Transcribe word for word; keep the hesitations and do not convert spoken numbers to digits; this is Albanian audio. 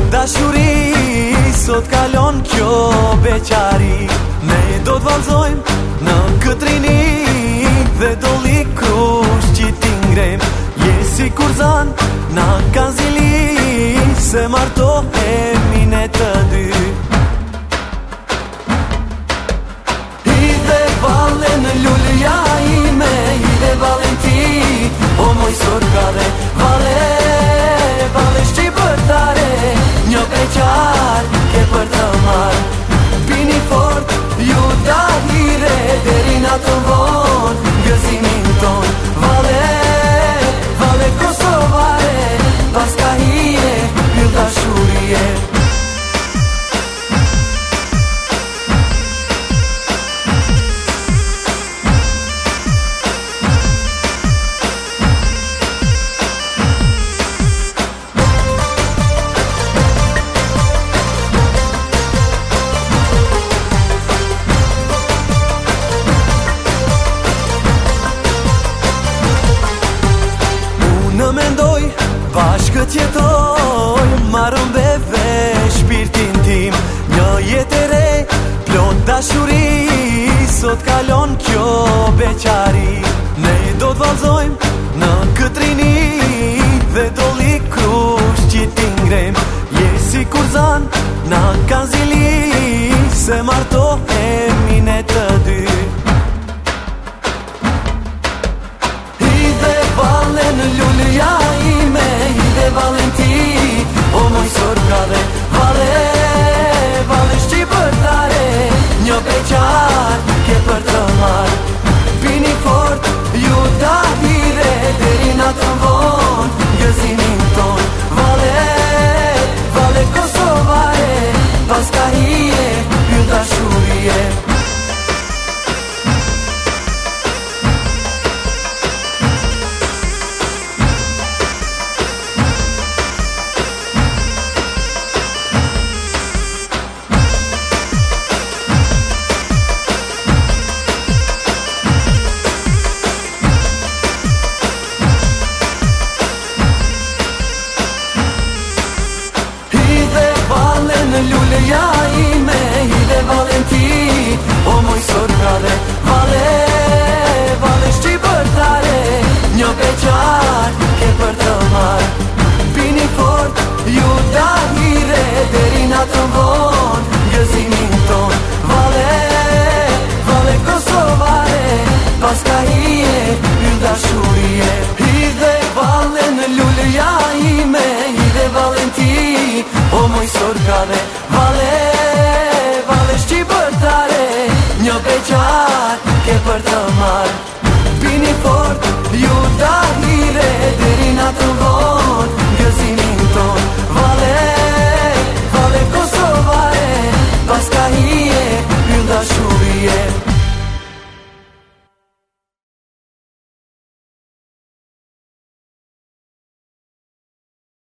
dashuri, sot kalon kjo beqari. Ne do t'valzojmë në këtë rini dhe do li krush që ti ngrem. Je si kurzan na kanë zili, se martohemi ne të dy. Hidhe vale në lulja ime, hidhe valen ti, o moj sorkare. Vale, vale shqipërtare, një beqar ke për të marë. Bini fort, ju dahire, deri na të vonë, gëzimin ton. Vale, vale kosovare, pas ka hije, ju dashurie. Në mendoj, bashkë tjetoj, marrën beve shpirtin tim. Një jetë e re, plot dashuri, sot kalon kjo beqari. Ne do t'valzojmë në këtë rini dhe do li krush që ti ngrem. Je si kurzan, na kanë zili, se martohemi ne të dy. Në lulja ime, hidhe valen ti, o moj sorkave. Vale, vale shqipërtare, një beqar ke për të marë. Bini fort, ju dahire, deri na të vonë, gëzimin ton. Vale, vale kosovare, pas ka hije, ju dashurie. Në lulja ime, hidhe valen ti, o moj sorkave. Vale, vale shqipërtare, një beqar ke për të marë. Bini fort, ju dahire, deri na të vonë, gëzimin ton. Vale, vale kosovare, pas ka hije, ju dashurie. Hidhe vale në lulja ime, hidhe valen ti, o moj sorkave.